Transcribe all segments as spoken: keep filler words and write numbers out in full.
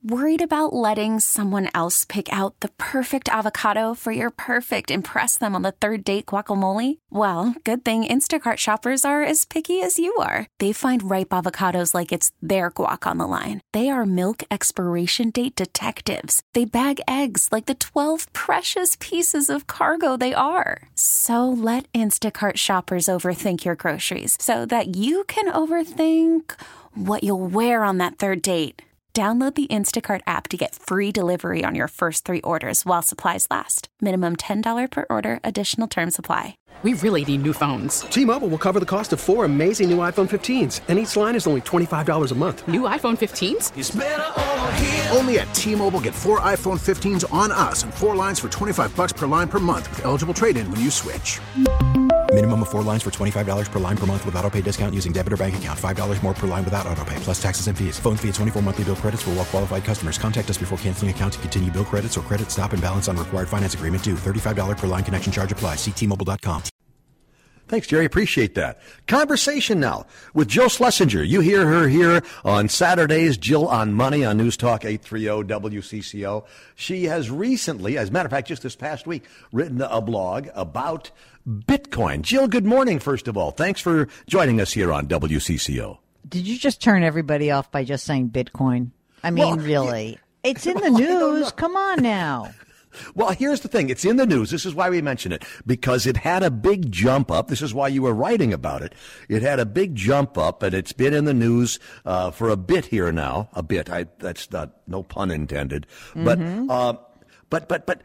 Worried about letting someone else pick out the perfect avocado for your perfect impress them on the third date guacamole? Well, good thing Instacart shoppers are as picky as you are. They find ripe avocados like it's their guac on the line. They are milk expiration date detectives. They bag eggs like the twelve precious pieces of cargo they are. So let Instacart shoppers overthink your groceries so that you can overthink what you'll wear on that third date. Download the Instacart app to get free delivery on your first three orders while supplies last. Minimum ten dollars per order. Additional terms apply. We really need new phones. T-Mobile will cover the cost of four amazing new iPhone fifteens, and each line is only twenty-five dollars a month. New iPhone fifteens? It's better over here. Only at T-Mobile, get four iPhone fifteens on us and four lines for twenty-five dollars per line per month with eligible trade-in when you switch. Minimum of four lines for twenty-five dollars per line per month with autopay discount using debit or bank account. five dollars more per line without autopay, plus taxes and fees. Phone fee at twenty-four monthly bill credits for well-qualified customers. Contact us before canceling account to continue bill credits or credit stop and balance on required finance agreement due. thirty-five dollars per line connection charge applies. See T Mobile dot com. Thanks, Jerry. Appreciate that. Conversation now with Jill Schlesinger. You hear her here on Saturdays, Jill on Money on News Talk eight thirty W C C O. She has recently, as a matter of fact, just this past week, written a blog about Bitcoin. Jill, good morning, first of all. Thanks for joining us here on W C C O. Did you just turn everybody off by just saying Bitcoin? I mean, well, really. Yeah. It's in the news. Come on now. Well, here's the thing. It's in the news. This is why we mention it, because it had a big jump up. This is why you were writing about it. It had a big jump up, and it's been in the news uh, for a bit here now. A bit. I, that's not, no pun intended. Mm-hmm. But, uh, but, but, but,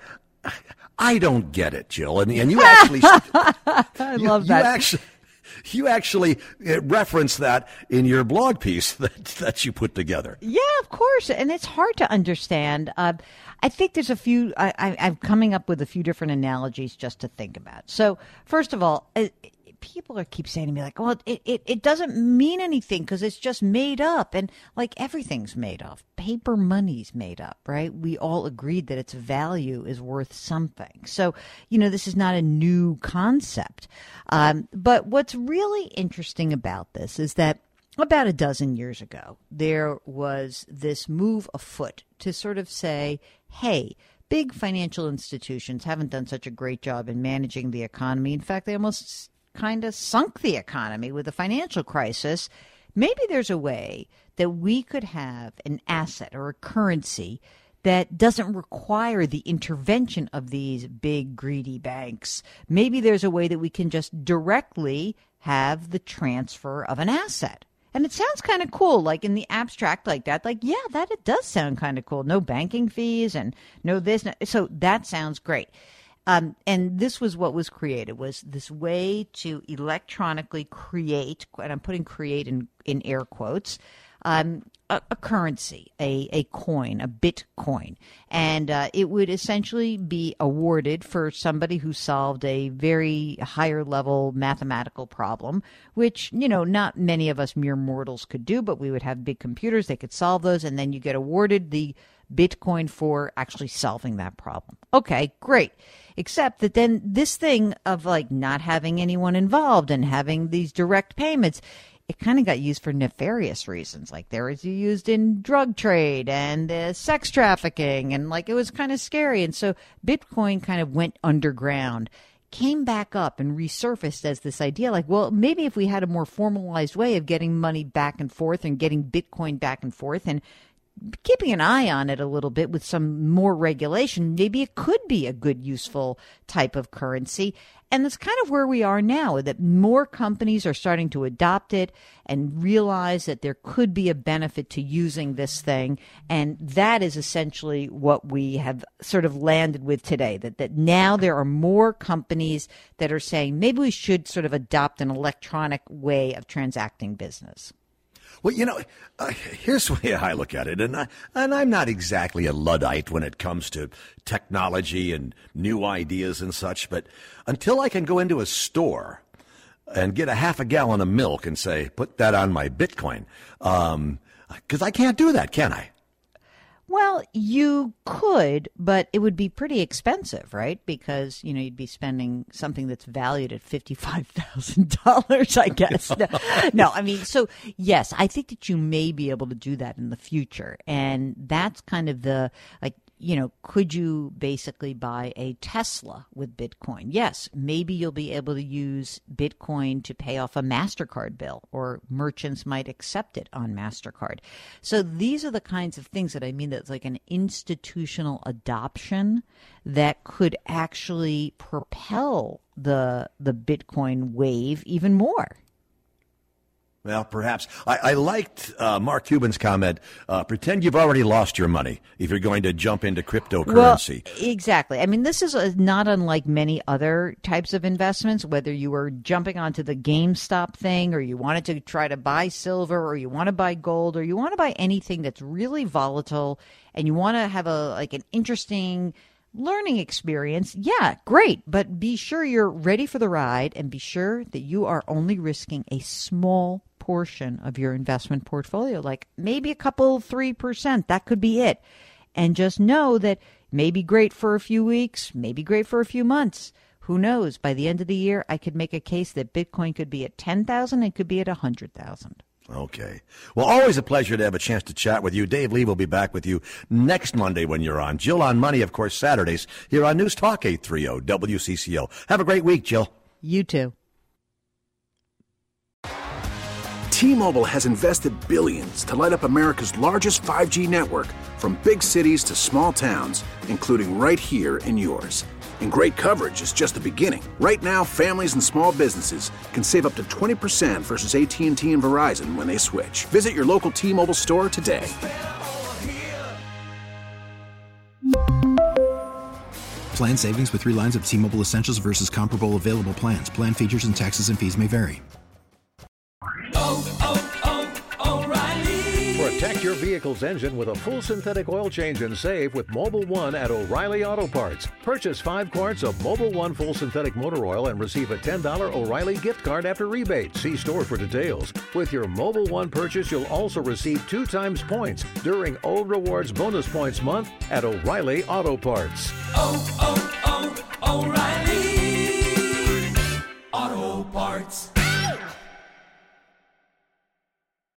I don't get it, Jill. And, and you actually, I you, love that. You actually, you actually referenced that in your blog piece that, that you put together. Yeah, of course. And it's hard to understand. Uh, I think there's a few, I, I, I'm coming up with a few different analogies just to think about. So first of all, uh, people are keep saying to me like, well, it, it, it doesn't mean anything because it's just made up. And like everything's made up. Paper money's made up, right? We all agreed that its value is worth something. So, you know, this is not a new concept. Um, but what's really interesting about this is that about a dozen years ago, there was this move afoot to sort of say, hey, big financial institutions haven't done such a great job in managing the economy. In fact, they almost kind of sunk the economy with the financial crisis. Maybe there's a way that we could have an asset or a currency that doesn't require the intervention of these big, greedy banks. Maybe there's a way that we can just directly have the transfer of an asset. And it sounds kind of cool, like in the abstract like that. Like, yeah, that it does sound kind of cool. No banking fees and no this. No, so that sounds great. Um, and this was what was created, was this way to electronically create, and I'm putting create in, in air quotes, um, a, a currency, a, a coin, a Bitcoin. And uh, it would essentially be awarded for somebody who solved a very higher level mathematical problem, which, you know, not many of us mere mortals could do, but we would have big computers, they could solve those, and then you get awarded the Bitcoin for actually solving that problem. Okay, great. Except that then this thing of like not having anyone involved and having these direct payments, it kind of got used for nefarious reasons. Like there was used in drug trade and uh, sex trafficking, and like it was kind of scary. And so Bitcoin kind of went underground, came back up and resurfaced as this idea like, well, maybe if we had a more formalized way of getting money back and forth and getting Bitcoin back and forth and keeping an eye on it a little bit with some more regulation, maybe it could be a good, useful type of currency. And that's kind of where we are now, that more companies are starting to adopt it and realize that there could be a benefit to using this thing. And that is essentially what we have sort of landed with today, that, that now there are more companies that are saying maybe we should sort of adopt an electronic way of transacting business. Well, you know, uh, here's the way I look at it, and, I, and I'm not exactly a Luddite when it comes to technology and new ideas and such, but until I can go into a store and get a half a gallon of milk and say, put that on my Bitcoin, um, because I can't do that, can I? Well, you could, but it would be pretty expensive, right? Because, you know, you'd be spending something that's valued at fifty-five thousand dollars, I guess. No, no, I mean, so yes, I think that you may be able to do that in the future. And that's kind of the, like, you know, could you basically buy a Tesla with Bitcoin? Yes, maybe you'll be able to use Bitcoin to pay off a MasterCard bill, or merchants might accept it on MasterCard. So these are the kinds of things that I mean that's like an institutional adoption that could actually propel the the Bitcoin wave even more. Well, perhaps. I, I liked uh, Mark Cuban's comment, uh, pretend you've already lost your money if you're going to jump into cryptocurrency. Well, exactly. I mean, this is a, not unlike many other types of investments, whether you were jumping onto the GameStop thing, or you wanted to try to buy silver, or you want to buy gold, or you want to buy anything that's really volatile, and you want to have a like an interesting learning experience. Yeah, great. But be sure you're ready for the ride, and be sure that you are only risking a small portion of your investment portfolio, like maybe a couple, three percent. That could be it. And just know that may be great for a few weeks, maybe great for a few months. Who knows? By the end of the year, I could make a case that Bitcoin could be at ten thousand and could be at one hundred thousand. Okay. Well, always a pleasure to have a chance to chat with you. Dave Lee will be back with you next Monday when you're on. Jill on Money, of course, Saturdays here on News Talk eight thirty W C C O. Have a great week, Jill. You too. T-Mobile has invested billions to light up America's largest five G network, from big cities to small towns, including right here in yours. And great coverage is just the beginning. Right now, families and small businesses can save up to twenty percent versus A T and T and Verizon when they switch. Visit your local T-Mobile store today. Plan savings with three lines of T-Mobile Essentials versus comparable available plans. Plan features and taxes and fees may vary. Oh, oh, oh, O'Reilly. Protect your vehicle's engine with a full synthetic oil change and save with Mobil one at O'Reilly Auto Parts. Purchase five quarts of Mobil one full synthetic motor oil and receive a ten dollars O'Reilly gift card after rebate. See store for details. With your Mobil one purchase, you'll also receive two times points during O Rewards Bonus Points Month at O'Reilly Auto Parts. Oh, oh,